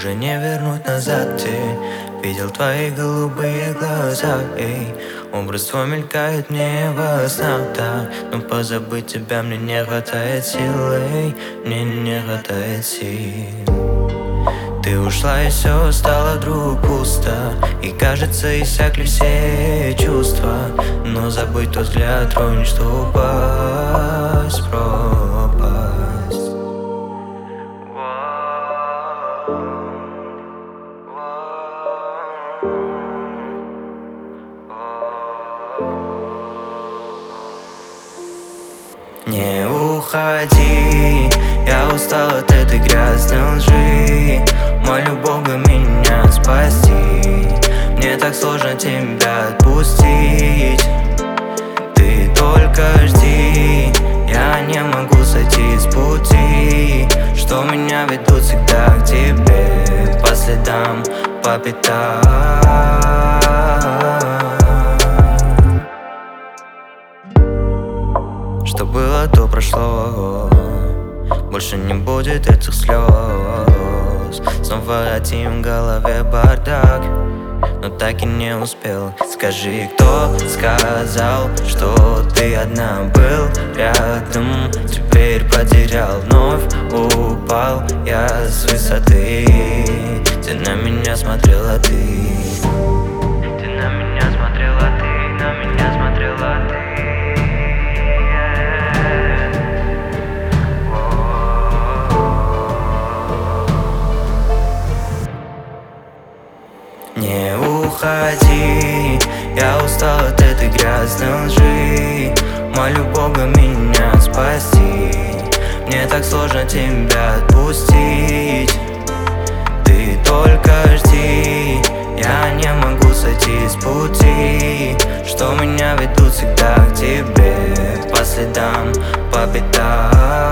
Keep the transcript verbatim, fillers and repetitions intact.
уже не вернуть назад. Ты видел твои голубые глаза, эй. Образ твой мелькает мне во снах, да. Но позабыть тебя мне не хватает сил, эй. Мне не хватает сил. Ты ушла, и все стало вдруг пусто, и кажется, иссякли все чувства. Но забыть тот взгляд ровней, что упасть в пропасть. Не уходи, я устал от этой грязной лжи. Молю Бога меня спасти, мне так сложно тебя отпустить. Ты только жди, я не могу сойти с пути, что меня ведут всегда к тебе, по следам, по пятам. Что было, то прошло, больше не будет этих слез. Снова один в голове бардак, но так и не успел. Скажи, кто сказал, что ты одна? Был рядом, теперь потерял, вновь упал я с высоты. Ты на меня смотрела, ты Ты на меня смотрела, ты на меня смотрела, ты. Не уходи, я устал от этой грязной лжи. Молю Бога меня спасти, мне так сложно тебя отпустить. Ты только жди, я не могу сойти с пути, что меня ведут всегда к тебе, по следам, по пятам.